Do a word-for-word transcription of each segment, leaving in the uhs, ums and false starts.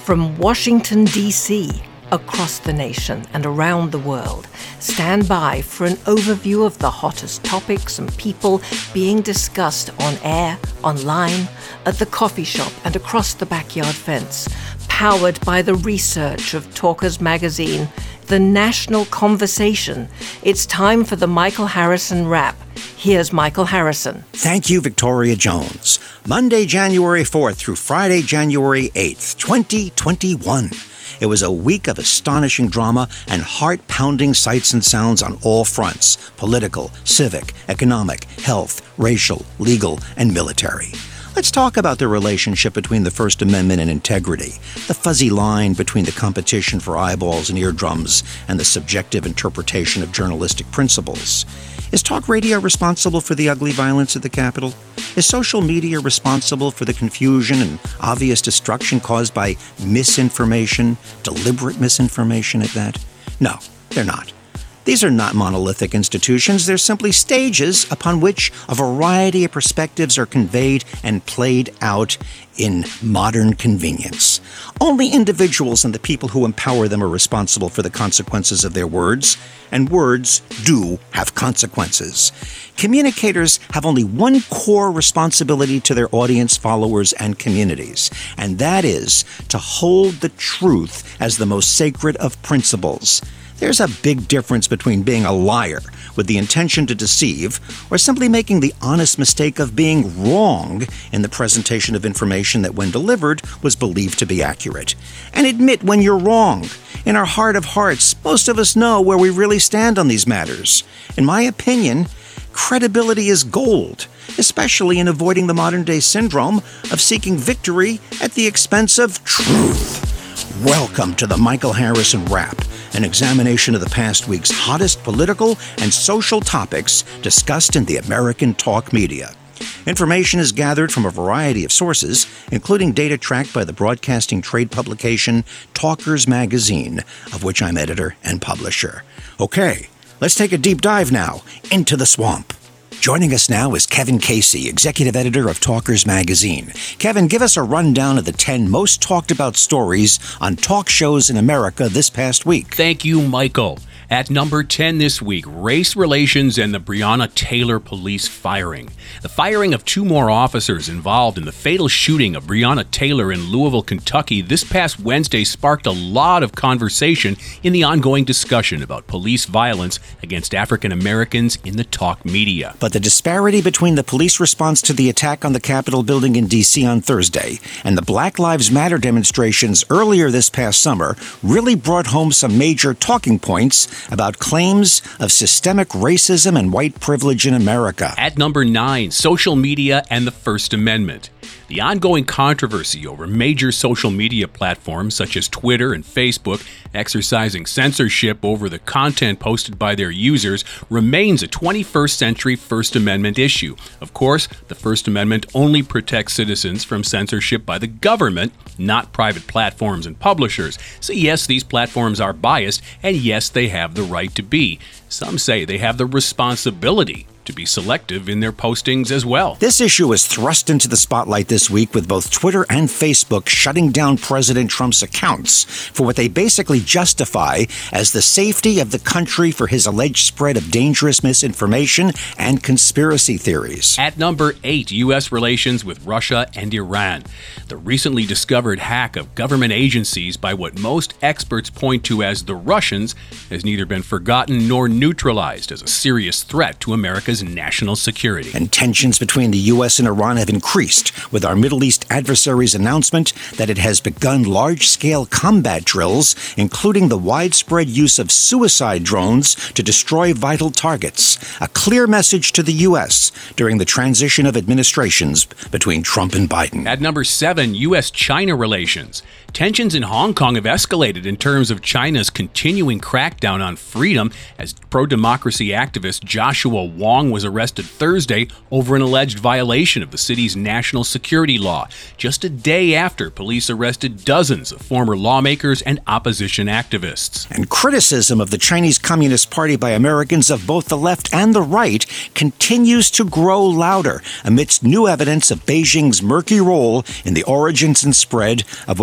From Washington, D C, across the nation and around the world, stand by for an overview of the hottest topics and people being discussed on air, online, at the coffee shop and across the backyard fence. Powered by the research of Talkers Magazine, the national conversation. It's time for the Michael Harrison Wrap. Here's Michael Harrison. Thank you, Victoria Jones. Monday, January fourth through Friday, January eighth, twenty twenty-one. It was a week of astonishing drama and heart-pounding sights and sounds on all fronts: political, civic, economic, health, racial, legal, and military. Let's talk about the relationship between the First Amendment and integrity, the fuzzy line between the competition for eyeballs and eardrums and the subjective interpretation of journalistic principles. Is talk radio responsible for the ugly violence at the Capitol? Is social media responsible for the confusion and obvious destruction caused by misinformation, deliberate misinformation at that? No, they're not. These are not monolithic institutions. They're simply stages upon which a variety of perspectives are conveyed and played out in modern convenience. Only individuals and the people who empower them are responsible for the consequences of their words, and words do have consequences. Communicators have only one core responsibility to their audience, followers, and communities, and that is to hold the truth as the most sacred of principles. There's a big difference between being a liar with the intention to deceive or simply making the honest mistake of being wrong in the presentation of information that, when delivered, was believed to be accurate. And admit when you're wrong. In our heart of hearts, most of us know where we really stand on these matters. In my opinion, credibility is gold, especially in avoiding the modern-day syndrome of seeking victory at the expense of truth. Welcome to the Michael Harrison Wrap, an examination of the past week's hottest political and social topics discussed in the American talk media. Information is gathered from a variety of sources, including data tracked by the broadcasting trade publication Talkers Magazine, of which I'm editor and publisher. Okay, let's take a deep dive now into the swamp. Joining us now is Kevin Casey, executive editor of Talkers Magazine. Kevin, give us a rundown of the ten most talked about stories on talk shows in America this past week. Thank you, Michael. At number ten this week, race relations and the Breonna Taylor police firing. The firing of two more officers involved in the fatal shooting of Breonna Taylor in Louisville, Kentucky this past Wednesday sparked a lot of conversation in the ongoing discussion about police violence against African Americans in the talk media. But the disparity between the police response to the attack on the Capitol building in D C on Thursday and the Black Lives Matter demonstrations earlier this past summer really brought home some major talking points about claims of systemic racism and white privilege in America. At number nine, social media and the First Amendment. The ongoing controversy over major social media platforms such as Twitter and Facebook exercising censorship over the content posted by their users remains a twenty-first century First Amendment issue. Of course, the First Amendment only protects citizens from censorship by the government, not private platforms and publishers. So yes, these platforms are biased, and yes, they have the right to be. Some say they have the responsibility to be selective in their postings as well. This issue is thrust into the spotlight this week with both Twitter and Facebook shutting down President Trump's accounts for what they basically justify as the safety of the country for his alleged spread of dangerous misinformation and conspiracy theories. At number eight, U S relations with Russia and Iran. The recently discovered hack of government agencies by what most experts point to as the Russians has neither been forgotten nor neutralized as a serious threat to America's national security. And tensions between the U S and Iran have increased with our Middle East adversary's announcement that it has begun large-scale combat drills, including the widespread use of suicide drones to destroy vital targets. A clear message to the U S during the transition of administrations between Trump and Biden. At number seven, U S China relations. Tensions in Hong Kong have escalated in terms of China's continuing crackdown on freedom as pro-democracy activist Joshua Wong was arrested Thursday over an alleged violation of the city's national security law, just a day after police arrested dozens of former lawmakers and opposition activists. And criticism of the Chinese Communist Party by Americans of both the left and the right continues to grow louder amidst new evidence of Beijing's murky role in the origins and spread of what was originally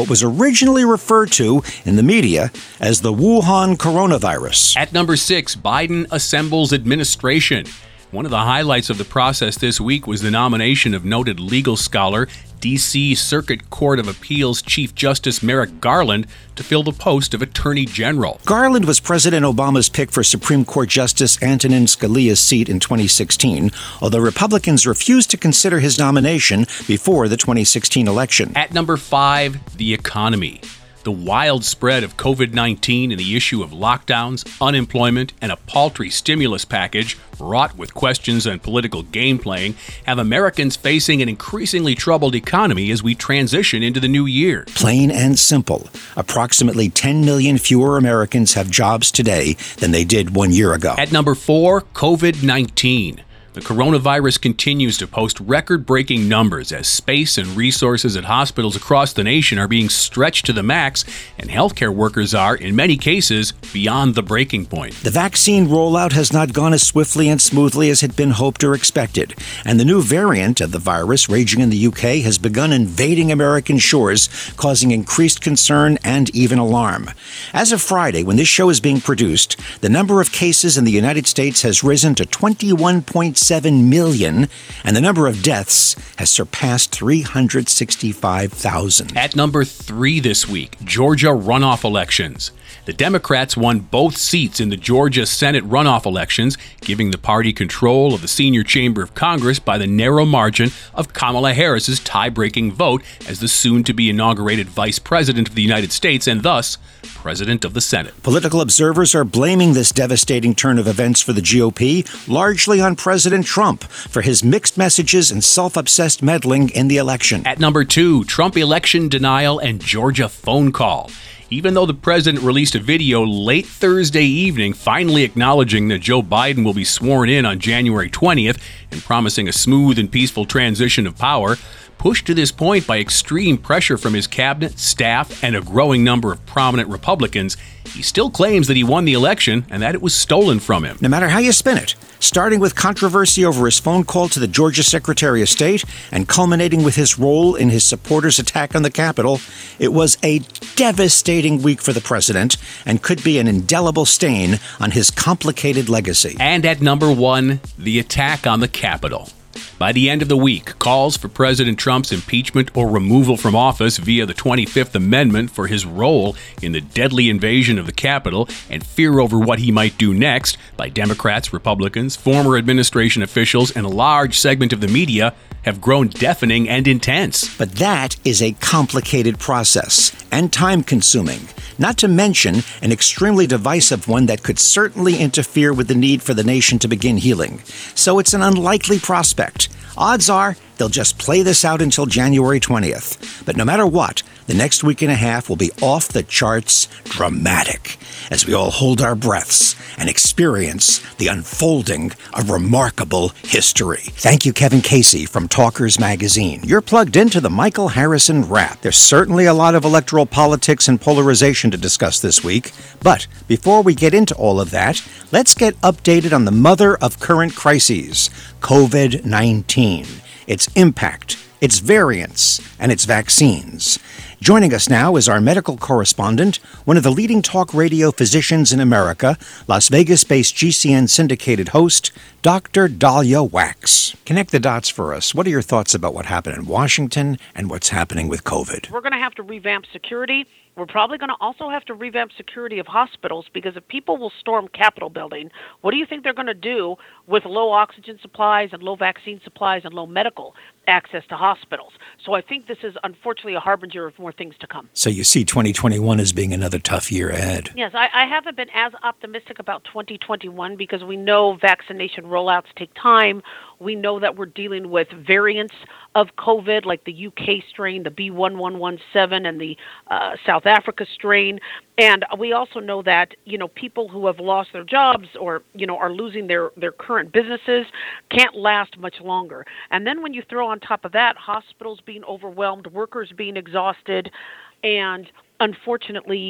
originally referred to in the media as the Wuhan coronavirus. At number six, Biden assembles administration. One of the highlights of the process this week was the nomination of noted legal scholar, D C Circuit Court of Appeals Chief Justice Merrick Garland to fill the post of Attorney General. Garland was President Obama's pick for Supreme Court Justice Antonin Scalia's seat in twenty sixteen, although Republicans refused to consider his nomination before the twenty sixteen election. At number five, the economy. The wild spread of covid nineteen and the issue of lockdowns, unemployment, and a paltry stimulus package wrought with questions and political game playing have Americans facing an increasingly troubled economy as we transition into the new year. Plain and simple. Approximately ten million fewer Americans have jobs today than they did one year ago. At number four, covid nineteen. The coronavirus continues to post record-breaking numbers as space and resources at hospitals across the nation are being stretched to the max, and healthcare workers are, in many cases, beyond the breaking point. The vaccine rollout has not gone as swiftly and smoothly as had been hoped or expected, and the new variant of the virus raging in the U K has begun invading American shores, causing increased concern and even alarm. As of Friday, when this show is being produced, the number of cases in the United States has risen to twenty-one point seven million, and the number of deaths has surpassed three hundred sixty-five thousand. At number three this week, Georgia runoff elections. The Democrats won both seats in the Georgia Senate runoff elections, giving the party control of the senior chamber of Congress by the narrow margin of Kamala Harris's tie-breaking vote as the soon-to-be inaugurated Vice President of the United States and thus President of the Senate. Political observers are blaming this devastating turn of events for the G O P largely on President Trump for his mixed messages and self-obsessed meddling in the election. At number two, Trump election denial and Georgia phone call. Even though the president released a video late Thursday evening finally acknowledging that Joe Biden will be sworn in on January twentieth and promising a smooth and peaceful transition of power, pushed to this point by extreme pressure from his cabinet, staff, and a growing number of prominent Republicans, he still claims that he won the election and that it was stolen from him. No matter how you spin it, starting with controversy over his phone call to the Georgia Secretary of State and culminating with his role in his supporters' attack on the Capitol, it was a devastating week for the president and could be an indelible stain on his complicated legacy. And at number one, the attack on the Capitol. By the end of the week, calls for President Trump's impeachment or removal from office via the twenty-fifth Amendment for his role in the deadly invasion of the Capitol and fear over what he might do next by Democrats, Republicans, former administration officials, and a large segment of the media have grown deafening and intense. But that is a complicated process and time-consuming, not to mention an extremely divisive one that could certainly interfere with the need for the nation to begin healing. So it's an unlikely prospect. Odds are they'll just play this out until January twentieth. But no matter what, the next week and a half will be off the charts dramatic as we all hold our breaths and experience the unfolding of remarkable history. Thank you, Kevin Casey from Talkers Magazine. You're plugged into the Michael Harrison Wrap. There's certainly a lot of electoral politics and polarization to discuss this week. But before we get into all of that, let's get updated on the mother of current crises, covid nineteen. Its impact, its variants, and its vaccines. Joining us now is our medical correspondent, one of the leading talk radio physicians in America, Las Vegas-based G C N syndicated host, Doctor Dahlia Wax. Connect the dots for us. What are your thoughts about what happened in Washington and what's happening with COVID? We're going to have to revamp security. We're probably going to also have to revamp security of hospitals, because if people will storm Capitol building, what do you think they're going to do with low oxygen supplies and low vaccine supplies and low medical access to hospitals? So I think this is unfortunately a harbinger of more things to come. So you see twenty twenty-one as being another tough year ahead. Yes, I, I haven't been as optimistic about twenty twenty-one because we know vaccination rollouts take time. We know that we're dealing with variants of COVID, like the U K strain, the B one one one seven, and the uh, South Africa strain. And we also know that, you know, people who have lost their jobs or, you know, are losing their, their current businesses can't last much longer. And then when you throw on top of that, hospitals being overwhelmed, workers being exhausted, and unfortunately,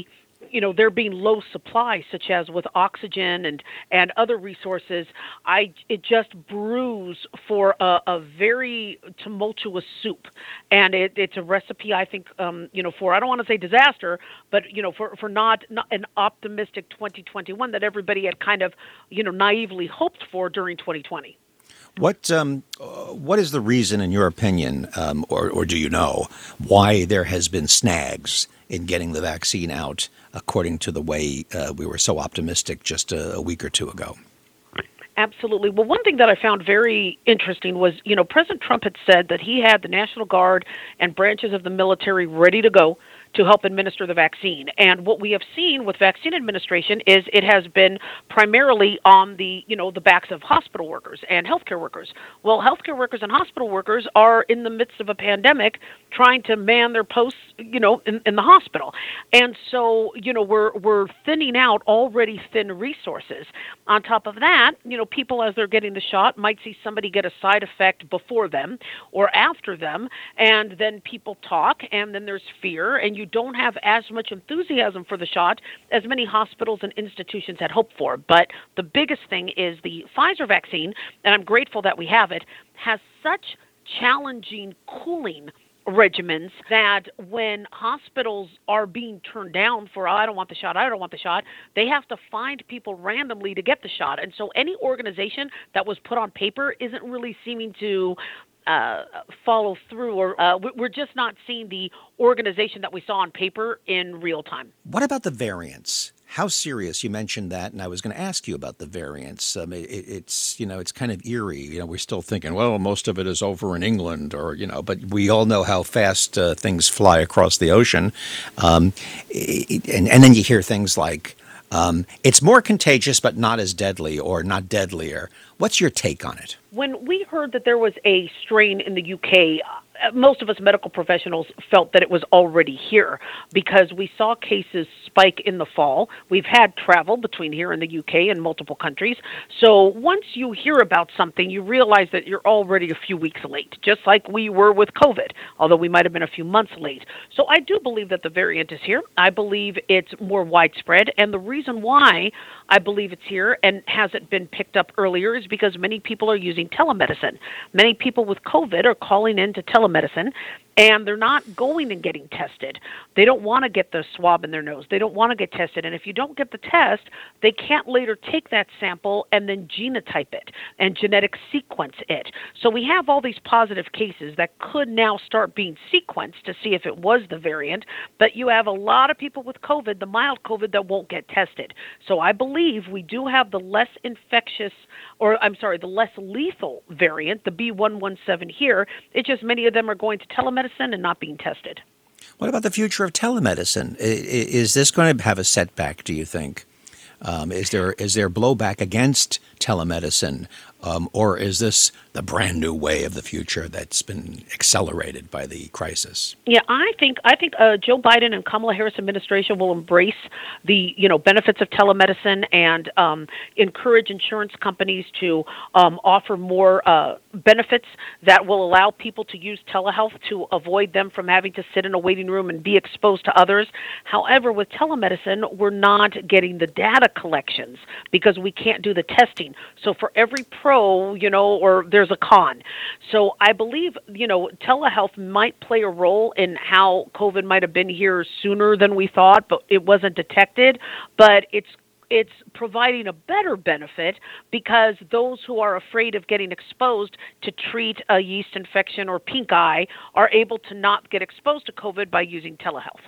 you know, there being low supply, such as with oxygen and, and other resources, I it just brews for a, a very tumultuous soup, and it, it's a recipe I think, um, you know, for I don't want to say disaster, but you know, for for not, not an optimistic twenty twenty-one that everybody had kind of, you know, naively hoped for during twenty twenty. What um, uh, what is the reason, in your opinion, um, or, or do you know, why there has been snags in getting the vaccine out, according to the way uh, we were so optimistic just a, a week or two ago? Absolutely. Well, one thing that I found very interesting was, you know, President Trump had said that he had the National Guard and branches of the military ready to go to help administer the vaccine. And what we have seen with vaccine administration is it has been primarily on the, you know, the backs of hospital workers and healthcare workers. Well, healthcare workers and hospital workers are in the midst of a pandemic trying to man their posts, you know, in, in the hospital. And so, you know, we're we're thinning out already thin resources. On top of that, you know, people as they're getting the shot might see somebody get a side effect before them or after them, and then people talk, and then there's fear, and you You don't have as much enthusiasm for the shot as many hospitals and institutions had hoped for. But the biggest thing is the Pfizer vaccine, and I'm grateful that we have it, has such challenging cooling regimens that when hospitals are being turned down for, oh, I don't want the shot, I don't want the shot, they have to find people randomly to get the shot. And so any organization that was put on paper isn't really seeming to Uh, follow through, or uh, we're just not seeing the organization that we saw on paper in real time. What about the variants? How serious? You mentioned that, and I was going to ask you about the variants. Um, it, it's, you know, it's kind of eerie. You know, we're still thinking, well, most of it is over in England, or, you know, but we all know how fast uh, things fly across the ocean. Um, it, and, and then you hear things like, um, it's more contagious, but not as deadly, or not deadlier. What's your take on it? When we heard that there was a strain in the U K, most of us medical professionals felt that it was already here because we saw cases spike in the fall. We've had travel between here and the U K and multiple countries. So once you hear about something, you realize that you're already a few weeks late, just like we were with COVID, although we might have been a few months late. So I do believe that the variant is here. I believe it's more widespread. And the reason why I believe it's here and hasn't been picked up earlier is because many people are using telemedicine. Many people with COVID are calling in to telemedicine, and they're not going and getting tested. They don't want to get the swab in their nose. They don't want to get tested. And if you don't get the test, they can't later take that sample and then genotype it and genetic sequence it. So we have all these positive cases that could now start being sequenced to see if it was the variant. But you have a lot of people with COVID, the mild COVID, that won't get tested. So I believe we do have the less infectious, or I'm sorry, the less lethal variant, the B one one seven here. It's just many of them are going to telemedicine and not being tested. What about the future of telemedicine? Is this going to have a setback, do you think? Um, is there is there blowback against telemedicine, um, or is this the brand new way of the future that's been accelerated by the crisis? Yeah, I think I think uh, Joe Biden and Kamala Harris administration will embrace the you know benefits of telemedicine and um, encourage insurance companies to um, offer more uh, benefits that will allow people to use telehealth to avoid them from having to sit in a waiting room and be exposed to others. However, with telemedicine, we're not getting the data collections because we can't do the testing. So for every pro, you know, or there's a con. So I believe, you know, telehealth might play a role in how COVID might have been here sooner than we thought, but it wasn't detected. But it's it's providing a better benefit because those who are afraid of getting exposed to treat a yeast infection or pink eye are able to not get exposed to COVID by using telehealth.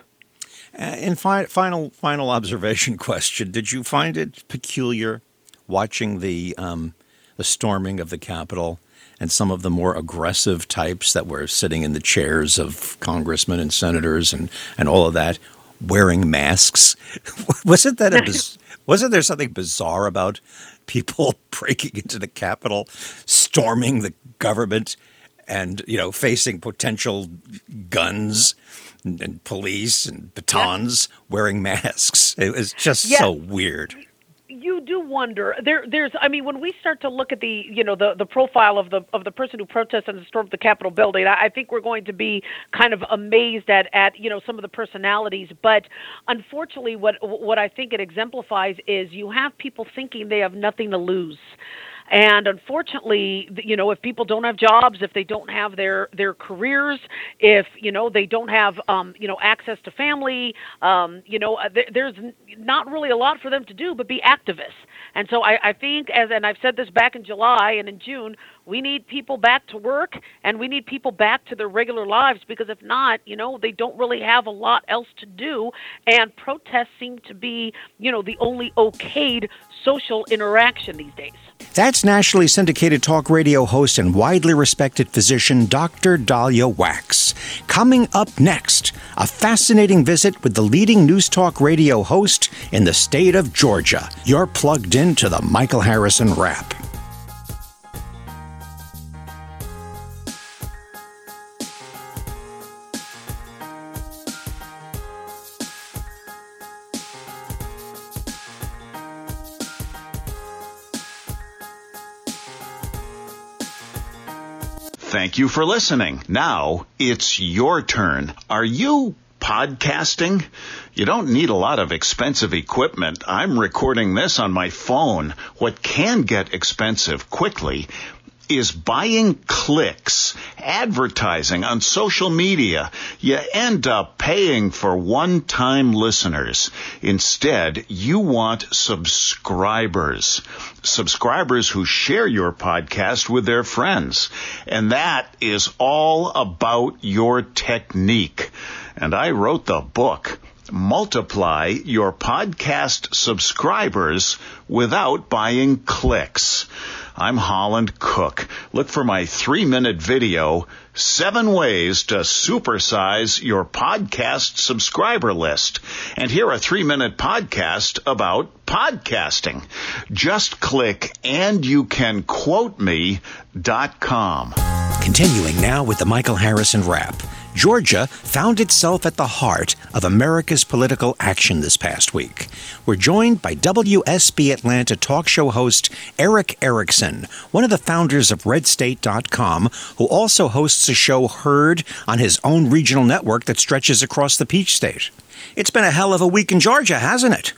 Uh, and fi- final final observation question. Did you find it peculiar watching the um, the storming of the Capitol and some of the more aggressive types that were sitting in the chairs of congressmen and senators and, and all of that wearing masks? Wasn't that a biz- wasn't there something bizarre about people breaking into the Capitol, storming the government, and you know facing potential guns and, and police and batons, yeah. wearing masks? It was just yeah. so weird. You do wonder. There, there's. I mean, when we start to look at the, you know, the, the profile of the of the person who protested and stormed the Capitol building, I, I think we're going to be kind of amazed at, at you know some of the personalities. But unfortunately, what what I think it exemplifies is you have people thinking they have nothing to lose. And unfortunately, you know, if people don't have jobs, if they don't have their, their careers, if, you know, they don't have, um, you know, access to family, um, you know, th- there's not really a lot for them to do but be activists. And so I, I think, as and I've said this back in July and in June, we need people back to work and we need people back to their regular lives, because if not, you know, they don't really have a lot else to do. And protests seem to be, you know, the only okayed social interaction these days. That's nationally syndicated talk radio host and widely respected physician Doctor Dahlia Wax. Coming up next, a fascinating visit with the leading news talk radio host in the state of Georgia. You're plugged into the Michael Harrison Wrap. Thank you for listening. Now it's your turn. Are you podcasting? You don't need a lot of expensive equipment. I'm recording this on my phone. What can get expensive quickly is buying clicks, advertising on social media. You end up paying for one-time listeners. Instead, you want subscribers. Subscribers who share your podcast with their friends. And that is all about your technique. And I wrote the book, Multiply Your Podcast Subscribers Without Buying Clicks. I'm Holland Cook. Look for my three-minute video, Seven Ways to Supersize Your Podcast Subscriber List. And hear a three-minute podcast about podcasting. Just click and you can quote me dot com. Continuing now with the Michael Harrison Wrap. Georgia found itself at the heart of America's political action this past week. We're joined by W S B Atlanta talk show host Erick Erickson, one of the founders of red state dot com, who also hosts a show heard on his own regional network that stretches across the Peach State. It's been a hell of a week in Georgia, hasn't it?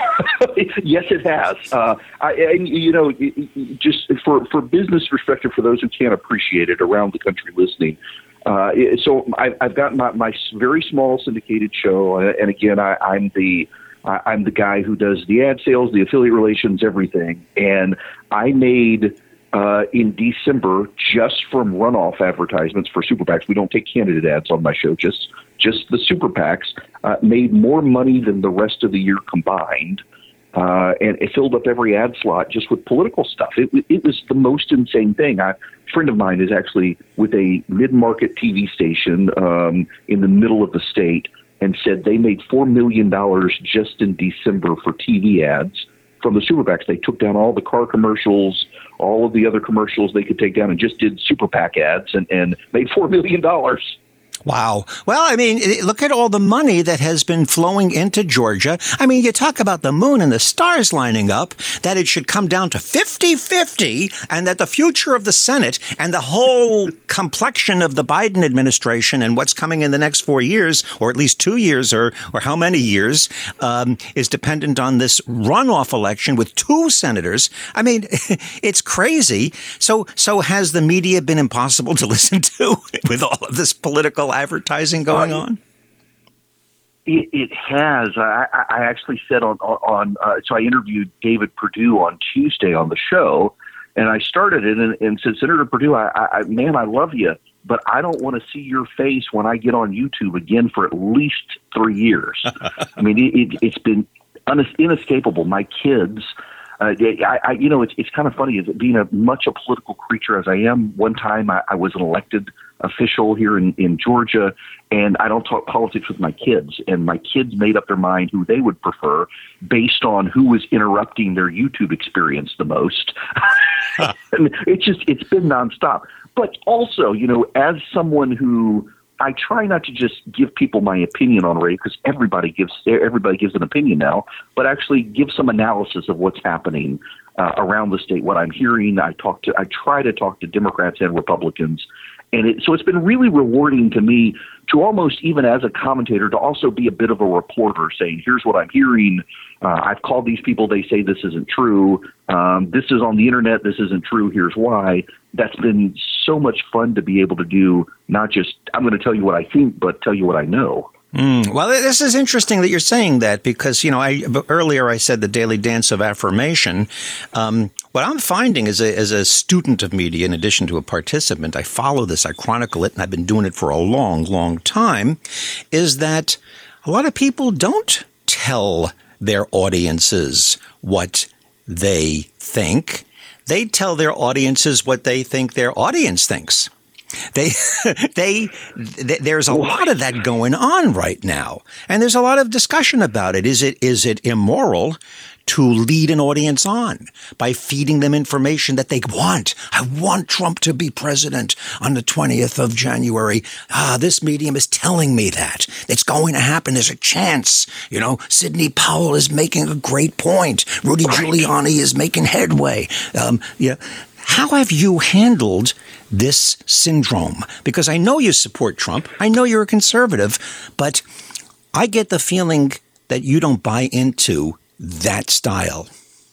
Yes, it has. Uh, I, and, you know, just for, for business perspective, for those who can't appreciate it around the country listening, Uh, so I, I've got my, my very small syndicated show, and again, I, I'm the I, I'm the guy who does the ad sales, the affiliate relations, everything. And I made uh, in December, just from runoff advertisements for super PACs. We don't take candidate ads on my show, just just the super PACs. Uh, made more money than the rest of the year combined. Uh, and it filled up every ad slot just with political stuff. It, it was the most insane thing. I, a friend of mine is actually with a mid-market T V station um, in the middle of the state and said they made four million dollars just in December for T V ads from the super PACs. They took down all the car commercials, all of the other commercials they could take down, and just did super PAC ads and, and made four million dollars. Wow. Well, I mean, look at all the money that has been flowing into Georgia. I mean, you talk about the moon and the stars lining up, that it should come down to fifty-fifty, and that the future of the Senate and the whole complexion of the Biden administration and what's coming in the next four years, or at least two years, or, or how many years, um, is dependent on this runoff election with two senators. I mean, it's crazy. So, so has the media been impossible to listen to with all of this political advertising going on? It, it has. I, I actually said on, on uh, so I interviewed David Perdue on Tuesday on the show, and I started it and, and said, Senator Perdue, I, I, man, I love you, but I don't want to see your face when I get on YouTube again for at least three years. I mean, it, it, it's been unes- inescapable. My kids, uh, I, I, you know, it's it's kind of funny, is it being a much a political creature as I am. One time I, I was an elected official here in, in Georgia, and I don't talk politics with my kids. And my kids made up their mind who they would prefer based on who was interrupting their YouTube experience the most. And it's just, it's been nonstop. But also, you know, as someone who I try not to just give people my opinion on radio because everybody gives everybody gives an opinion now, but actually give some analysis of what's happening uh, around the state, what I'm hearing. I talk to, I try to talk to Democrats and Republicans, and it, so it's been really rewarding to me to almost even as a commentator to also be a bit of a reporter, saying, "Here's what I'm hearing. Uh, I've called these people. They say this isn't true. Um, this is on the internet. This isn't true. Here's why." That's been so much fun to be able to do. Not just I'm going to tell you what I think, but tell you what I know. Mm, well, this is interesting that you're saying that because, you know, I earlier I said the daily dance of affirmation. Um, what I'm finding as a, as a student of media, in addition to a participant, I follow this, I chronicle it, and I've been doing it for a long, long time, is that a lot of people don't tell their audiences what they think. They tell their audiences what they think their audience thinks. They, they, th- there's a lot of that going on right now, and there's a lot of discussion about it. Is it, is it immoral to lead an audience on by feeding them information that they want? I want Trump to be president on the twentieth of January. Ah, this medium is telling me that it's going to happen. There's a chance. You know, Sidney Powell is making a great point. Rudy Giuliani is making headway. Um, yeah. How have you handled this syndrome? Because I know you support Trump. I know you're a conservative, but I get the feeling that you don't buy into that style.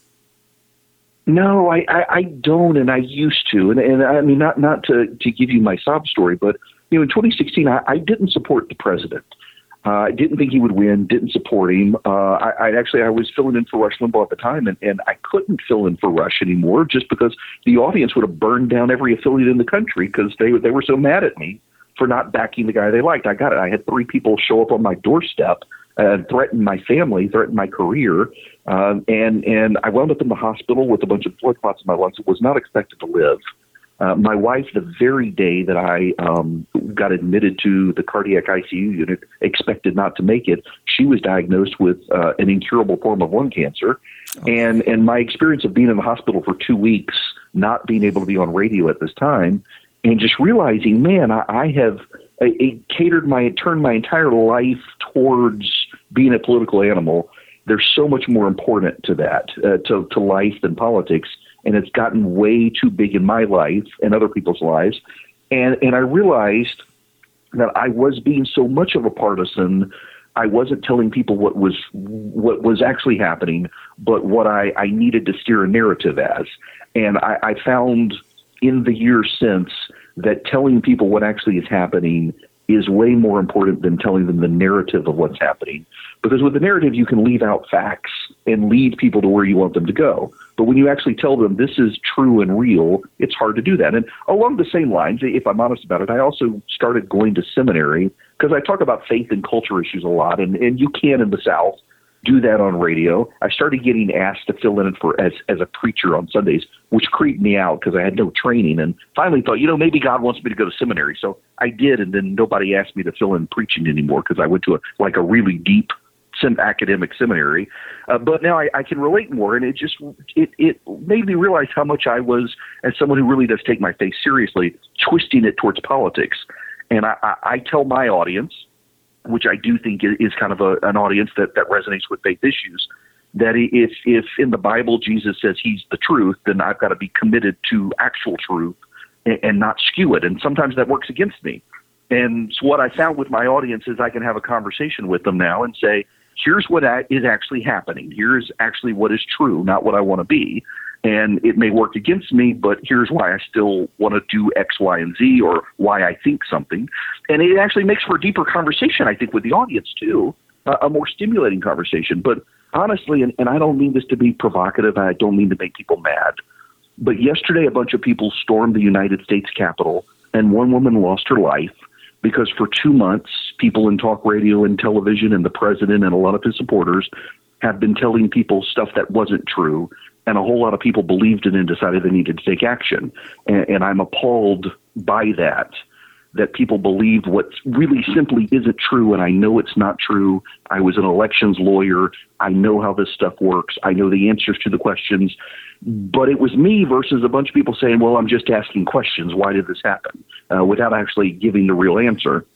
No, I, I, I don't, and I used to. And, and I mean, not not to, to give you my sob story, but you know, in twenty sixteen, I, I didn't support the president. Uh, I didn't think he would win, didn't support him. Uh, I, I actually, I was filling in for Rush Limbaugh at the time, and, and I couldn't fill in for Rush anymore just because the audience would have burned down every affiliate in the country because they, they were so mad at me for not backing the guy they liked. I got it. I had three people show up on my doorstep and threaten my family, threaten my career, um, and, and I wound up in the hospital with a bunch of blood clots in my lungs. I was not expected to live. Uh, my wife, the very day that I um, got admitted to the cardiac I C U unit, expected not to make it. She was diagnosed with uh, an incurable form of lung cancer. And, and my experience of being in the hospital for two weeks, not being able to be on radio at this time, and just realizing, man, I, I have I, I catered my, turned my entire life towards being a political animal. There's so much more important to that, uh, to, to life than politics. And it's gotten way too big in my life and other people's lives. And and I realized that I was being so much of a partisan. I wasn't telling people what was what was actually happening, but what I, I needed to steer a narrative as. And I, I found in the years since that telling people what actually is happening is way more important than telling them the narrative of what's happening. Because with the narrative, you can leave out facts and lead people to where you want them to go. But when you actually tell them this is true and real, it's hard to do that. And along the same lines, if I'm honest about it, I also started going to seminary because I talk about faith and culture issues a lot. And, and you can in the South do that on radio. I started getting asked to fill in for as, as a preacher on Sundays, which creeped me out because I had no training. And finally thought, you know, maybe God wants me to go to seminary. So I did. And then nobody asked me to fill in preaching anymore because I went to a, like a really deep Some academic seminary, uh, but now I, I can relate more, and it just it, it made me realize how much I was, as someone who really does take my faith seriously, twisting it towards politics. And I, I, I tell my audience, which I do think is kind of a, an audience that, that resonates with faith issues, that if if in the Bible Jesus says he's the truth, then I've got to be committed to actual truth and, and not skew it. And sometimes that works against me. And so what I found with my audience is I can have a conversation with them now and say, here's what is actually happening. Here's actually what is true, not what I want to be. And it may work against me, but here's why I still want to do X, Y, and Z, or why I think something. And it actually makes for a deeper conversation, I think, with the audience, too, uh, a more stimulating conversation. But honestly, and, and I don't mean this to be provocative, I don't mean to make people mad, but yesterday a bunch of people stormed the United States Capitol, and one woman lost her life because for two months, people in talk radio and television and the president and a lot of his supporters have been telling people stuff that wasn't true. And a whole lot of people believed it and decided they needed to take action. And, and I'm appalled by that, that people believed what really simply isn't true. And I know it's not true. I was an elections lawyer. I know how this stuff works. I know the answers to the questions. But it was me versus a bunch of people saying, well, I'm just asking questions. Why did this happen? Uh, without actually giving the real answer.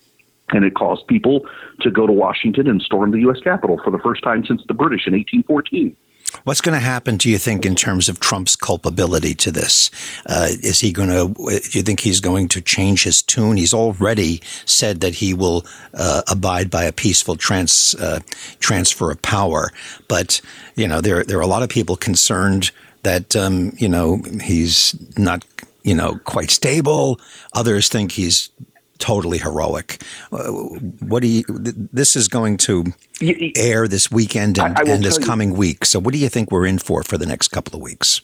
And it caused people to go to Washington and storm the U S Capitol for the first time since the British in eighteen fourteen. What's going to happen, do you think, in terms of Trump's culpability to this? Uh, is he going to, do you think he's going to change his tune? He's already said that he will uh, abide by a peaceful trans, uh, transfer of power. But, you know, there, there are a lot of people concerned that, um, you know, he's not, you know, quite stable. Others think he's totally heroic. Uh, what do you? This is going to air this weekend and, and this coming week. So, what do you think we're in for for the next couple of weeks?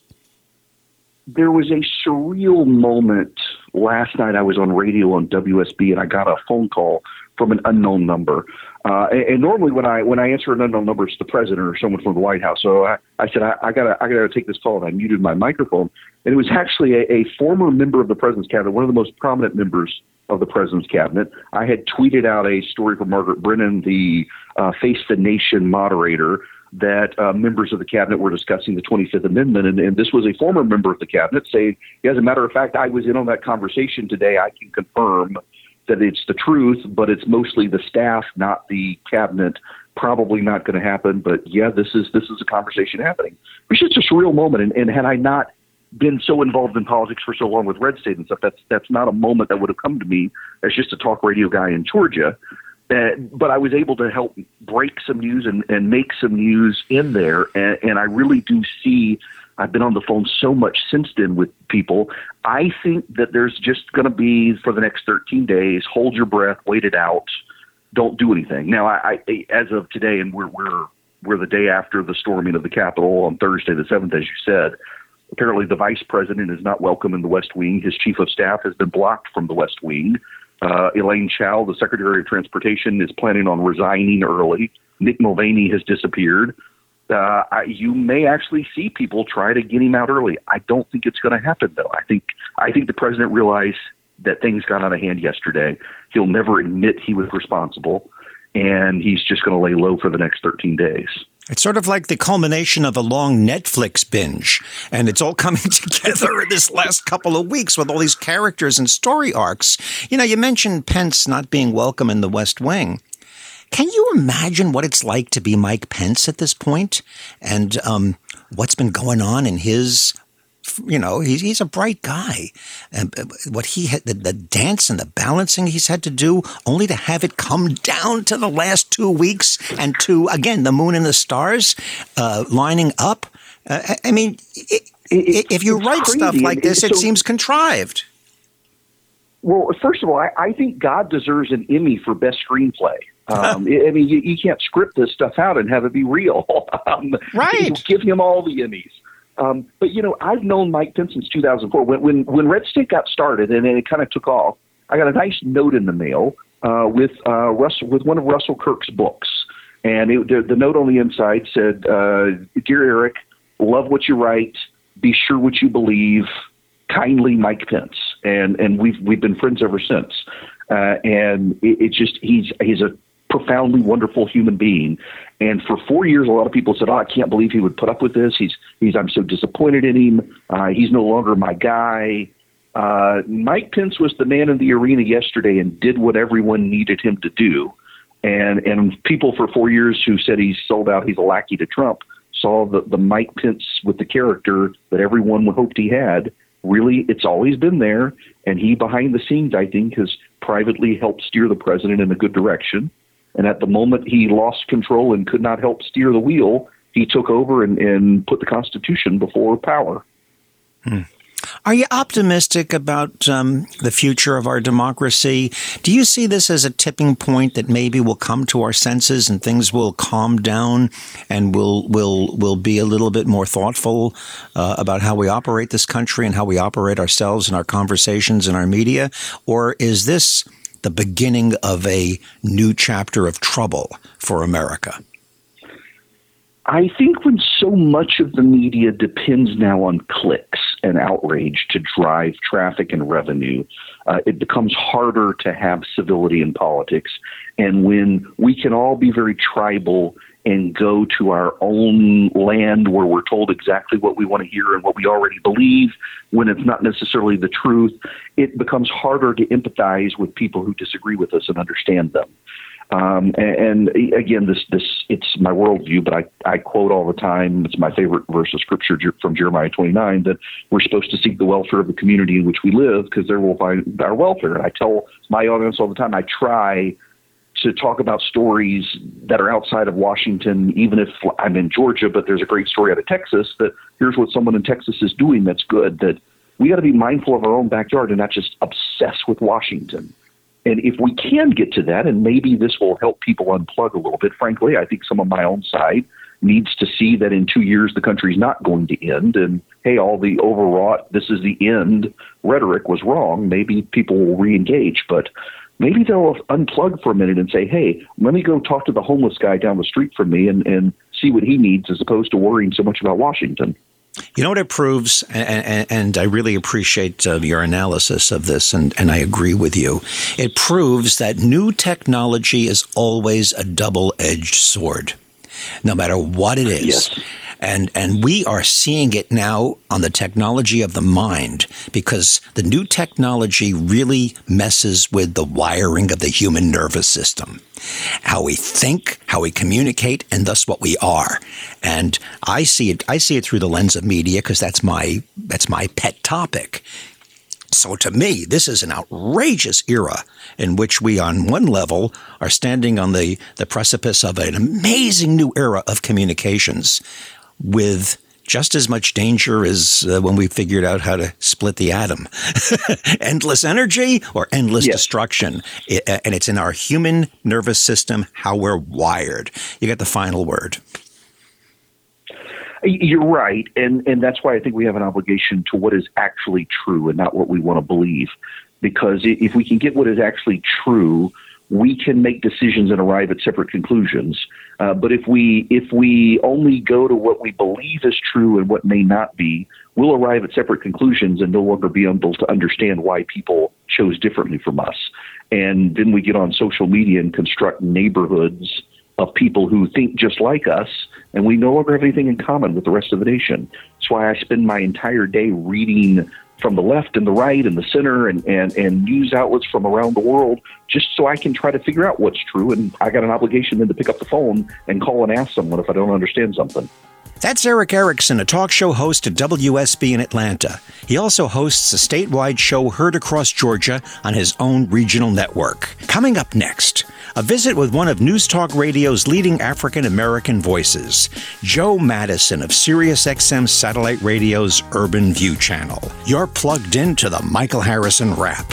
There was a surreal moment last night. I was on radio on W S B, and I got a phone call from an unknown number. Uh, and, and normally, when I when I answer an unknown number, it's the president or someone from the White House. So I, I said, I, I gotta I gotta take this call, and I muted my microphone. And it was actually a, a former member of the president's cabinet, one of the most prominent members of the president's cabinet. I had tweeted out a story from Margaret Brennan, the uh, Face the Nation moderator, that uh, members of the cabinet were discussing the twenty-fifth Amendment. And, and this was a former member of the cabinet saying, as a matter of fact, I was in on that conversation today. I can confirm that it's the truth, but it's mostly the staff, not the cabinet. Probably not going to happen. But yeah, this is this is a conversation happening. It was just a surreal moment. And, and had I not been so involved in politics for so long with Red State and stuff, that's that's not a moment that would have come to me as just a talk radio guy in Georgia. Uh, but I was able to help break some news and, and make some news in there. And, and I really do see, I've been on the phone so much since then with people. I think that there's just going to be, for the next thirteen days, hold your breath, wait it out, don't do anything. Now, I, I as of today, and we're, we're, we're the day after the storming of the Capitol on Thursday the seventh, as you said, apparently the vice president is not welcome in the West Wing. His chief of staff has been blocked from the West Wing. Uh, Elaine Chao, the Secretary of Transportation, is planning on resigning early. Mick Mulvaney has disappeared. Uh, I, you may actually see people try to get him out early. I don't think it's going to happen, though. I think I think the president realized that things got out of hand yesterday. He'll never admit he was responsible, and he's just going to lay low for the next thirteen days. It's sort of like the culmination of a long Netflix binge, and it's all coming together in this last couple of weeks with all these characters and story arcs. You know, you mentioned Pence not being welcome in the West Wing. Can you imagine what it's like to be Mike Pence at this point, and um, what's been going on in his, you know, he's, he's a bright guy. And what he had, the, the dance and the balancing he's had to do, only to have it come down to the last two weeks and to, again, the moon and the stars uh, lining up. Uh, I mean, it, it, if you write crazy. stuff like this, it so, seems contrived. Well, first of all, I, I think God deserves an Emmy for best screenplay. Um, I mean, you, you can't script this stuff out and have it be real. um, right. Give him all the Emmys. Um, but, you know, I've known Mike Pence since two thousand four. When when, when Red State got started and it kind of took off, I got a nice note in the mail uh, with uh, Russell, with one of Russell Kirk's books. And it, the, the note on the inside said, uh, "Dear Eric, love what you write. Be sure what you believe. Kindly, Mike Pence." And and we've we've been friends ever since. Uh, and it, it just he's he's a profoundly wonderful human being. And for four years, a lot of people said, "Oh, I can't believe he would put up with this. He's he's I'm so disappointed in him. Uh, he's no longer my guy." Uh, Mike Pence was the man in the arena yesterday and did what everyone needed him to do. And and people for four years who said he's sold out, he's a lackey to Trump, saw the, the Mike Pence with the character that everyone hoped he had. Really, it's always been there. And he, behind the scenes, I think, has privately helped steer the president in a good direction. And at the moment he lost control and could not help steer the wheel, he took over and, and put the Constitution before power. Hmm. Are you optimistic about um, the future of our democracy? Do you see this as a tipping point that maybe we'll come to our senses and things will calm down and we'll we'll we'll be a little bit more thoughtful uh, about how we operate this country and how we operate ourselves in our conversations and our media? Or is this the beginning of a new chapter of trouble for America? I think when so much of the media depends now on clicks and outrage to drive traffic and revenue, uh, it becomes harder to have civility in politics. And when we can all be very tribal and go to our own land where we're told exactly what we want to hear and what we already believe when it's not necessarily the truth, it becomes harder to empathize with people who disagree with us and understand them. Um, and, and again, this, this, it's my worldview, but I, I quote all the time, it's my favorite verse of scripture from Jeremiah twenty-nine, that we're supposed to seek the welfare of the community in which we live because there we'll find our welfare. And I tell my audience all the time, I try to talk about stories that are outside of Washington, even if I'm in Georgia, but there's a great story out of Texas that here's what someone in Texas is doing that's good, that we got to be mindful of our own backyard and not just obsess with Washington. And if we can get to that, and maybe this will help people unplug a little bit, frankly, I think some of my own side needs to see that in two years the country's not going to end. And, hey, all the overwrought, this is the end rhetoric was wrong. Maybe people will re-engage. But maybe they'll unplug for a minute and say, hey, let me go talk to the homeless guy down the street from me and, and see what he needs as opposed to worrying so much about Washington. You know what it proves, and, and, and I really appreciate uh, your analysis of this, and, and I agree with you. It proves that new technology is always a double-edged sword, no matter what it is. Yes. And and we are seeing it now on the technology of the mind, because the new technology really messes with the wiring of the human nervous system, how we think, how we communicate, and thus what we are. And I see it. I see it through the lens of media because that's my that's my pet topic. So to me, this is an outrageous era in which we, on one level, are standing on the, the precipice of an amazing new era of communications, with just as much danger as uh, when we figured out how to split the atom. Endless energy or endless yes. destruction. It, and it's in our human nervous system, how we're wired. You get the final word. You're right. And, and that's why I think we have an obligation to what is actually true and not what we want to believe. Because if we can get what is actually true, we can make decisions and arrive at separate conclusions. Uh, but if we if we only go to what we believe is true and what may not be, we'll arrive at separate conclusions and no longer be able to understand why people chose differently from us. And then we get on social media and construct neighborhoods of people who think just like us, and we no longer have anything in common with the rest of the nation. That's why I spend my entire day reading from the left and the right and the center and, and, and news outlets from around the world, just so I can try to figure out what's true. And I got an obligation then to pick up the phone and call and ask someone if I don't understand something. That's Erick Erickson, a talk show host at W S B in Atlanta. He also hosts a statewide show heard across Georgia on his own regional network. Coming up next, a visit with one of News Talk Radio's leading African-American voices, Joe Madison of SiriusXM Satellite Radio's Urban View channel. You're plugged into the Michael Harrison Wrap.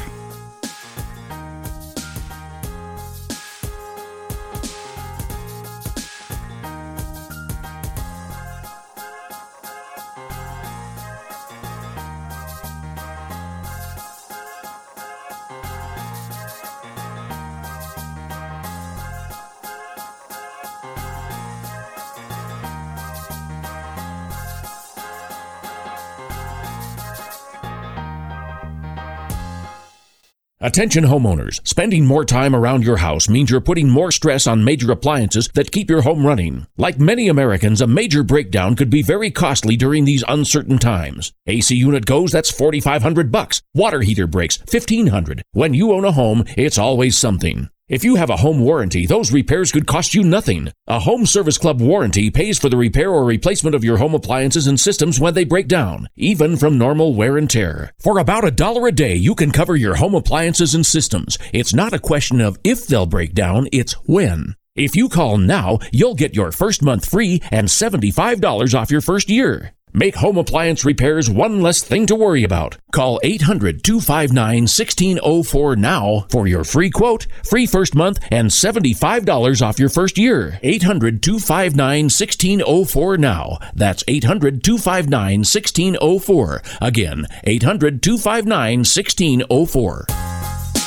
Attention homeowners, spending more time around your house means you're putting more stress on major appliances that keep your home running. Like many Americans, a major breakdown could be very costly during these uncertain times. A C unit goes, that's forty-five hundred bucks. Water heater breaks, fifteen hundred. When you own a home, it's always something. If you have a home warranty, those repairs could cost you nothing. A Home Service Club warranty pays for the repair or replacement of your home appliances and systems when they break down, even from normal wear and tear. For about a dollar a day, you can cover your home appliances and systems. It's not a question of if they'll break down, it's when. If you call now, you'll get your first month free and seventy-five dollars off your first year. Make home appliance repairs one less thing to worry about. Call eight hundred, two five nine, one six zero four now for your free quote, free first month, and seventy-five dollars off your first year. eight hundred, two five nine, one six zero four now. That's eight hundred, two five nine, one six zero four. Again, eight hundred, two five nine, one six zero four.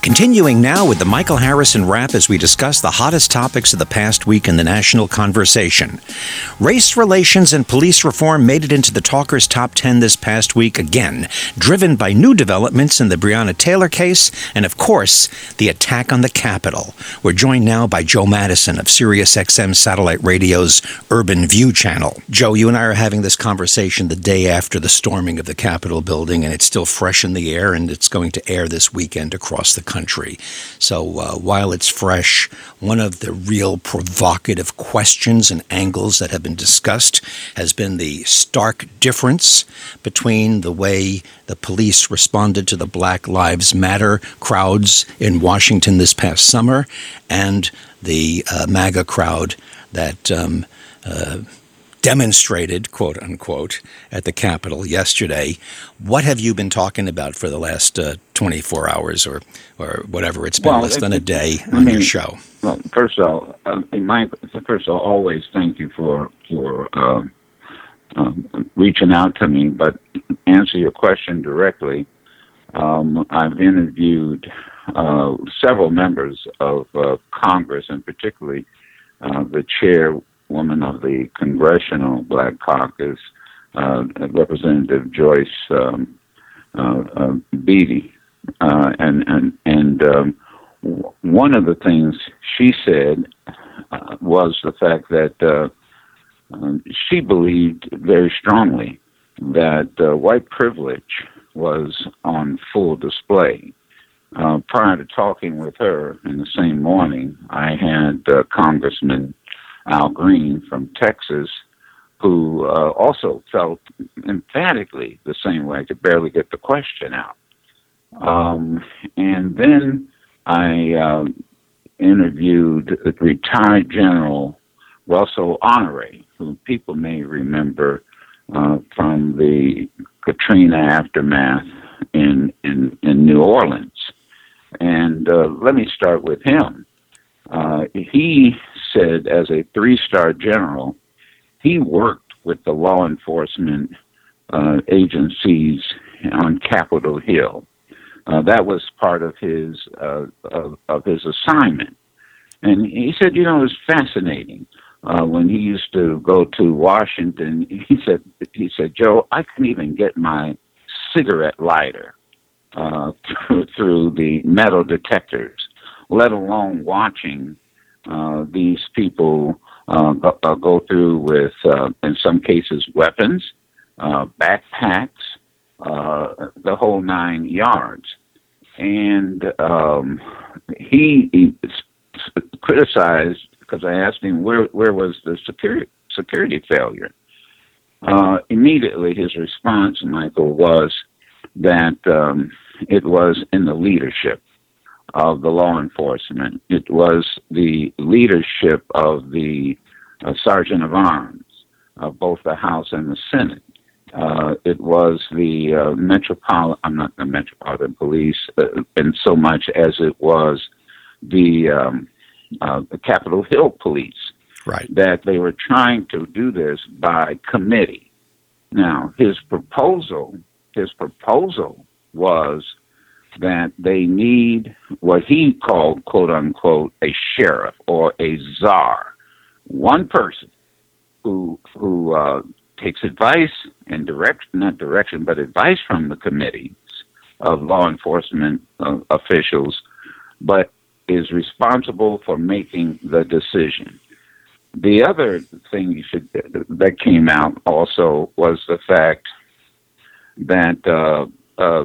Continuing now with the Michael Harrison Wrap as we discuss the hottest topics of the past week in the national conversation. Race relations and police reform made it into the Talkers' Top ten this past week again, driven by new developments in the Breonna Taylor case and, of course, the attack on the Capitol. We're joined now by Joe Madison of Sirius X M Satellite Radio's Urban View channel. Joe, you and I are having this conversation the day after the storming of the Capitol building, and it's still fresh in the air, and it's going to air this weekend across the country. So uh, while it's fresh, one of the real provocative questions and angles that have been discussed has been the stark difference between the way the police responded to the Black Lives Matter crowds in Washington this past summer and the uh, MAGA crowd that um, uh, demonstrated, quote unquote, at the Capitol yesterday. What have you been talking about for the last uh, twenty-four hours or, or whatever? It's been well, less than a day on I mean, your show. Well, first of all, uh, Mike, first of all, always thank you for, for uh, um, reaching out to me. But answer your question directly, um, I've interviewed uh, several members of uh, Congress, and particularly uh, the chair woman of the Congressional Black Caucus, uh, Representative Joyce um, uh, uh, Beatty, uh, and and and um, one of the things she said uh, was the fact that uh, um, she believed very strongly that uh, white privilege was on full display. Uh, prior to talking with her in the same morning, I had uh, Congressman Al Green from Texas, who uh, also felt emphatically the same way. I could barely get the question out. Um, and then I uh, interviewed retired General Russell Honore, who people may remember uh, from the Katrina aftermath in, in, in New Orleans. And uh, let me start with him. Uh, he said, as a three-star general, he worked with the law enforcement uh, agencies on Capitol Hill. Uh, that was part of his uh, of, of his assignment, and he said, you know, it was fascinating uh, when he used to go to Washington. He said, he said, Joe, I couldn't even get my cigarette lighter uh, through, through the metal detectors, let alone watching uh, these people uh, go, uh, go through with, uh, in some cases, weapons, uh, backpacks, uh, the whole nine yards. And um, he, he criticized, because I asked him where, where was the security, security failure. Uh, immediately his response, Michael, was that um, it was in the leadership of the law enforcement. It was the leadership of the uh, Sergeant of Arms of both the House and the Senate. Uh, it was the uh, Metropolitan, I'm not the Metropolitan Police, uh, in so much as it was the, um, uh, the Capitol Hill Police. Right. That they were trying to do this by committee. Now, his proposal, his proposal was that they need what he called, quote unquote, a sheriff or a czar, one person who who uh, takes advice and direction, not direction, but advice from the committees of law enforcement uh, officials, but is responsible for making the decision. The other thing you should, that came out also was the fact that uh, uh,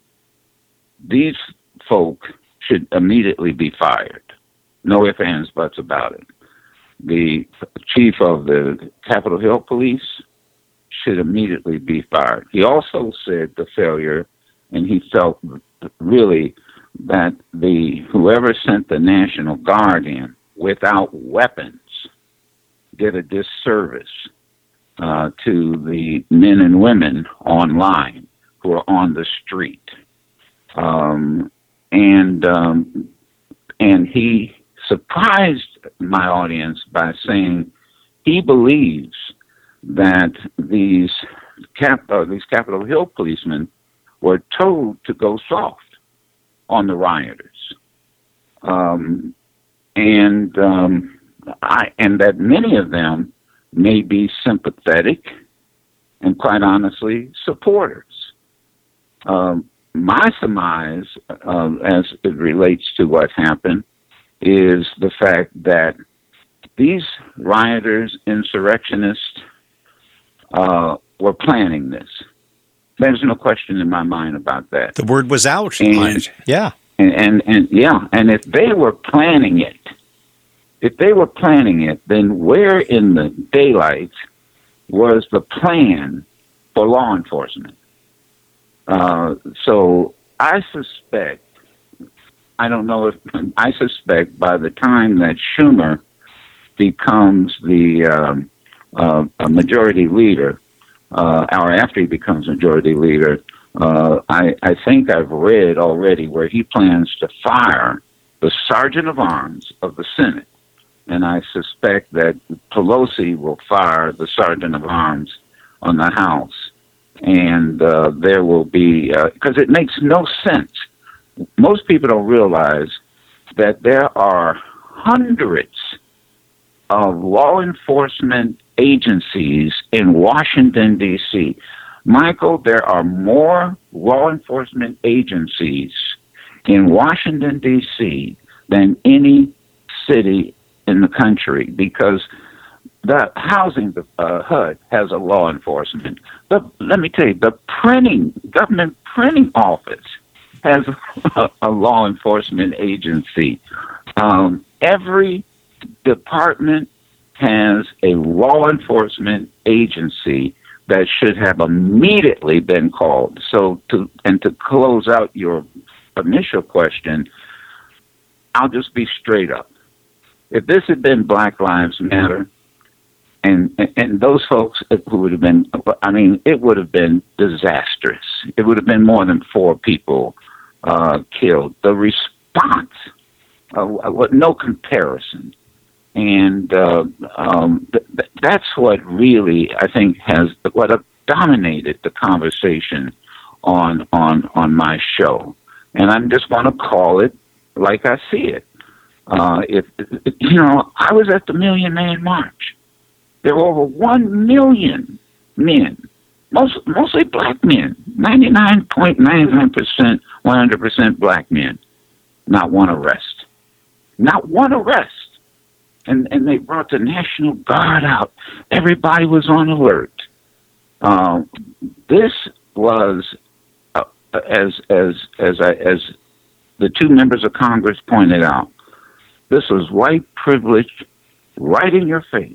these folk should immediately be fired. No ifs, ands, buts about it. The chief of the Capitol Hill Police should immediately be fired. He also said the failure, and he felt really that the whoever sent the National Guard in without weapons did a disservice uh, to the men and women online who are on the street. Um, and um, and he surprised my audience by saying he believes that these cap uh, these Capitol Hill policemen were told to go soft. on the rioters, um, and um, I and that many of them may be sympathetic and, quite honestly, supporters. Um, my surmise, uh, as it relates to what happened, is the fact that these rioters, insurrectionists, uh, were planning this. There's no question in my mind about that. The word was out. And, yeah. And, and, and yeah, and if they were planning it, if they were planning it, then where in the daylight was the plan for law enforcement? Uh, so I suspect, I don't know if, I suspect by the time that Schumer becomes the um, uh, a majority leader, uh, or after he becomes majority leader, uh, I, I think I've read already where he plans to fire the Sergeant of Arms of the Senate. And I suspect that Pelosi will fire the Sergeant of Arms on the House. And uh, there will be, because uh, it makes no sense. Most people don't realize that there are hundreds of law enforcement agencies in Washington, D C Michael, there are more law enforcement agencies in Washington, D C than any city in the country, because the housing, uh, H U D has a law enforcement. But let me tell you, the printing, government printing office has a, a law enforcement agency. Um, every department has a law enforcement agency that should have immediately been called. So to, and to close out your initial question, I'll just be straight up. If this had been Black Lives Matter, and, and and those folks who would have been, I mean, it would have been disastrous. It would have been more than four people uh, killed. The response, uh, no comparison. And uh, um, th- th- that's what really, I think, has what uh, dominated the conversation on on on my show. And I'm just going to call it like I see it. Uh, if, if you know, I was at the Million Man March. There were over one million men, most mostly black men, ninety-nine point nine nine percent, one hundred percent black men. Not one arrest. Not one arrest. And and they brought the National Guard out. Everybody was on alert. Uh, this was, uh, as as as I, as the two members of Congress pointed out, this was white privilege right in your face.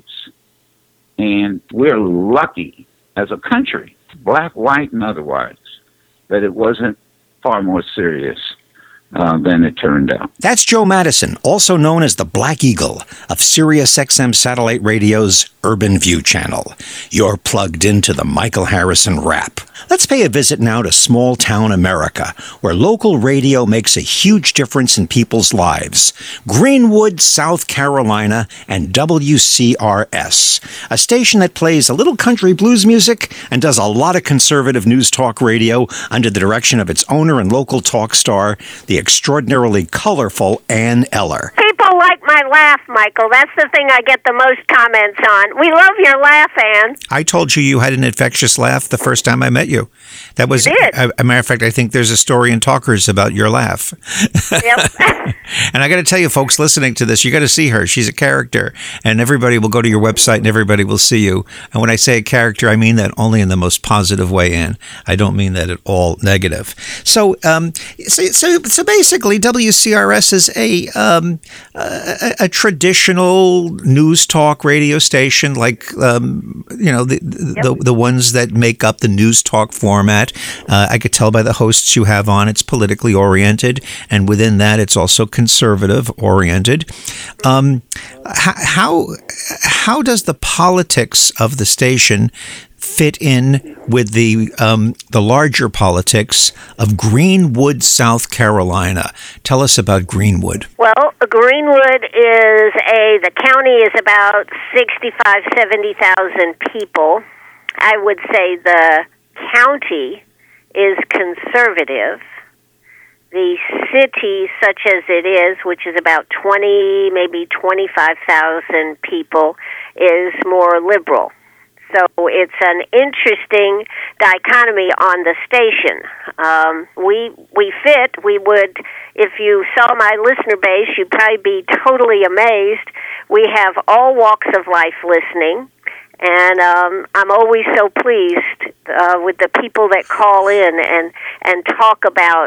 And we're lucky as a country, black, white, and otherwise, that it wasn't far more serious uh, than it turned out. That's Joe Madison, also known as the Black Eagle of Sirius X M Satellite Radio's Urban View channel. You're plugged into the Michael Harrison Wrap. Let's pay a visit now to small town America, where local radio makes a huge difference in people's lives. Greenwood, South Carolina, and W C R S, a station that plays a little country blues music and does a lot of conservative news talk radio under the direction of its owner and local talk star, the extraordinarily colorful Ann Eller. People like my laugh, Michael. That's the thing I get the most comments on. We love your laugh, Ann. I told you you had an infectious laugh the first time I met you. That was, you did. A, a matter of fact, I think there's a story in Talkers about your laugh. Yep. And I got to tell you, folks listening to this, you got to see her. She's a character, and everybody will go to your website and everybody will see you. And when I say a character, I mean that only in the most positive way, Ann. I don't mean that at all negative. So, um, so, so, so basically, W C R S is a, um, a, a traditional news talk radio station, like um, you know the the, yep. the the ones that make up the news talk format. Uh, I could tell by the hosts you have on, it's politically oriented, and within that, it's also conservative oriented. Um, how how does the politics of the station fit in with the um, the larger politics of Greenwood, South Carolina? Tell us about Greenwood. Well, Greenwood is a, the county is about sixty-five, seventy thousand people. I would say the county is conservative. the city, such as it is, which is about twenty, maybe twenty-five thousand people, is more liberal. So it's an interesting dichotomy on the station. Um, we we fit. We would, if you saw my listener base, you'd probably be totally amazed. We have all walks of life listening, and um, I'm always so pleased uh, with the people that call in and and talk about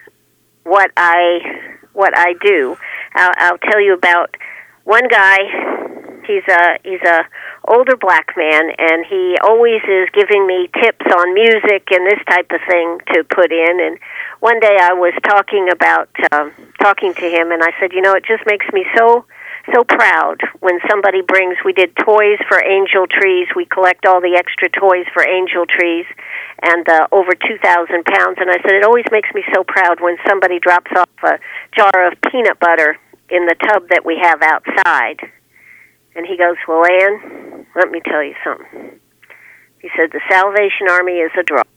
what I what I do. I'll, I'll tell you about one guy. He's a he's a older black man, and he always is giving me tips on music and this type of thing to put in. And one day I was talking about um, talking to him, and I said, you know, it just makes me so so proud when somebody brings. We did toys for angel trees. We collect all the extra toys for angel trees, and uh, over two thousand pounds. And I said, it always makes me so proud when somebody drops off a jar of peanut butter in the tub that we have outside. And he goes, well, Ann, let me tell you something. He said, the Salvation Army is a draw,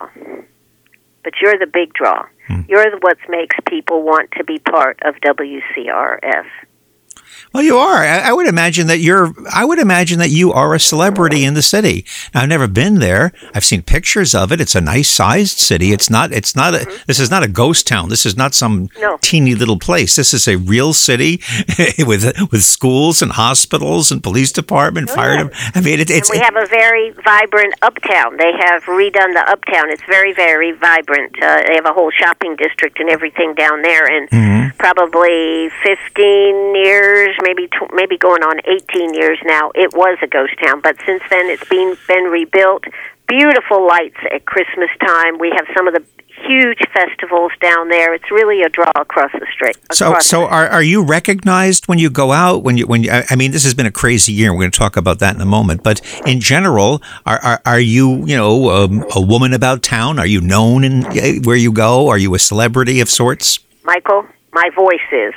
but you're the big draw. Hmm. You're the, what makes people want to be part of W C R S. Well, you are. I, I would imagine that you're. I would imagine that you are a celebrity in the city. Now, I've never been there. I've seen pictures of it. It's a nice-sized city. It's not. It's not a. Mm-hmm. This is not a ghost town. This is not some no. teeny little place. This is a real city with with schools and hospitals and police department, oh, fire. Yeah. I mean, it, it's. And we it, have a very vibrant uptown. They have redone the uptown. It's very, very vibrant. Uh, they have a whole shopping district and everything down there, and mm-hmm. probably fifteen years. Maybe tw- maybe going on eighteen years now. It was a ghost town, but since then it's been been rebuilt. Beautiful lights at Christmas time. We have some of the huge festivals down there. It's really a draw across the street. So, so are are you recognized when you go out? When you when you, I mean, this has been a crazy year. We're going to talk about that in a moment. But in general, are are, are you you know um, a woman about town? Are you known in where you go? Are you a celebrity of sorts? Michael, my voice is.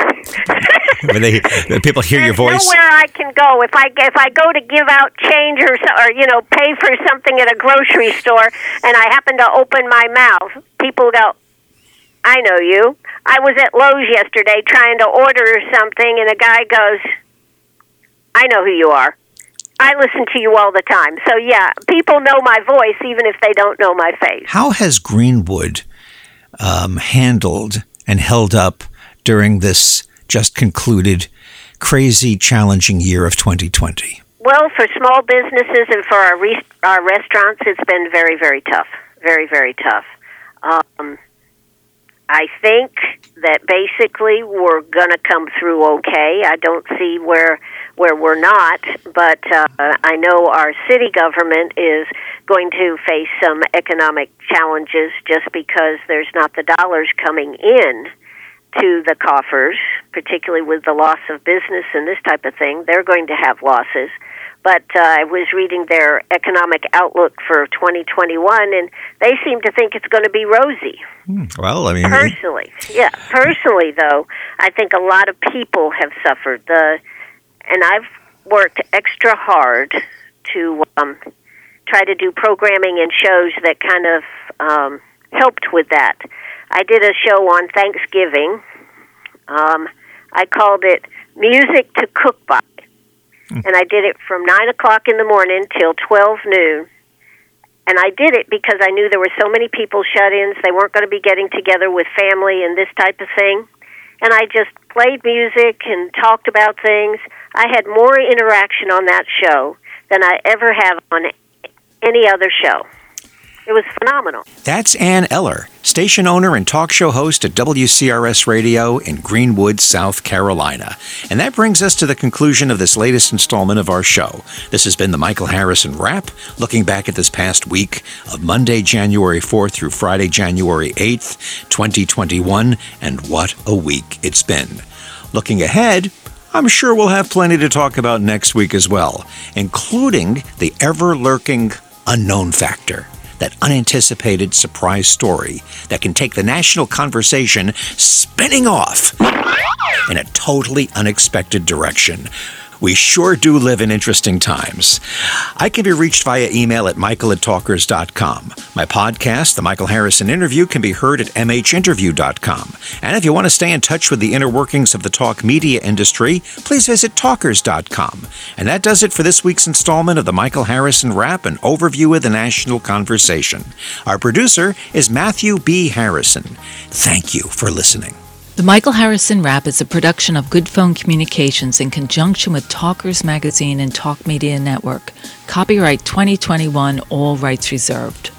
When they people hear There's your voice. Nowhere I can go if I if I go to give out change or or you know pay for something at a grocery store, and I happen to open my mouth, people go, "I know you." I was at Lowe's yesterday trying to order something, and a guy goes, "I know who you are. I listen to you all the time." So yeah, people know my voice even if they don't know my face. How has Greenwood um, handled and held up during this just concluded crazy, challenging year of twenty twenty? Well, for small businesses and for our re- our restaurants, it's been very, very tough. Very, very tough. Um, I think that basically we're going to come through okay. I don't see where where we're not, but uh, I know our city government is going to face some economic challenges just because there's not the dollars coming in to the coffers, particularly with the loss of business and this type of thing. They're going to have losses. But uh, I was reading their economic outlook for twenty twenty-one, and they seem to think it's going to be rosy. Well, I mean... Personally, yeah. Personally, though, I think a lot of people have suffered. The, and I've worked extra hard to um, try to do programming and shows that kind of um, helped with that. I did a show on Thanksgiving. Um, I called it Music to Cook By. And I did it from nine o'clock in the morning till twelve noon. And I did it because I knew there were so many people shut-ins. They weren't going to be getting together with family and this type of thing. And I just played music and talked about things. I had more interaction on that show than I ever have on any other show. It was phenomenal. That's Ann Eller, station owner and talk show host at W C R S Radio in Greenwood, South Carolina. And that brings us to the conclusion of this latest installment of our show. This has been the Michael Harrison Wrap, looking back at this past week of Monday, January fourth through Friday, January eighth, twenty twenty-one, and what a week it's been. Looking ahead, I'm sure we'll have plenty to talk about next week as well, including the ever-lurking unknown factor. That unanticipated surprise story that can take the national conversation spinning off in a totally unexpected direction. We sure do live in interesting times. I can be reached via email at michael at talkers dot com. My podcast, The Michael Harrison Interview, can be heard at m h interview dot com. And if you want to stay in touch with the inner workings of the talk media industry, please visit talkers dot com. And that does it for this week's installment of the Michael Harrison Wrap, an overview of the national conversation. Our producer is Matthew B. Harrison. Thank you for listening. The Michael Harrison Wrap is a production of Good Phone Communications in conjunction with Talkers Magazine and Talk Media Network. Copyright twenty twenty-one, all rights reserved.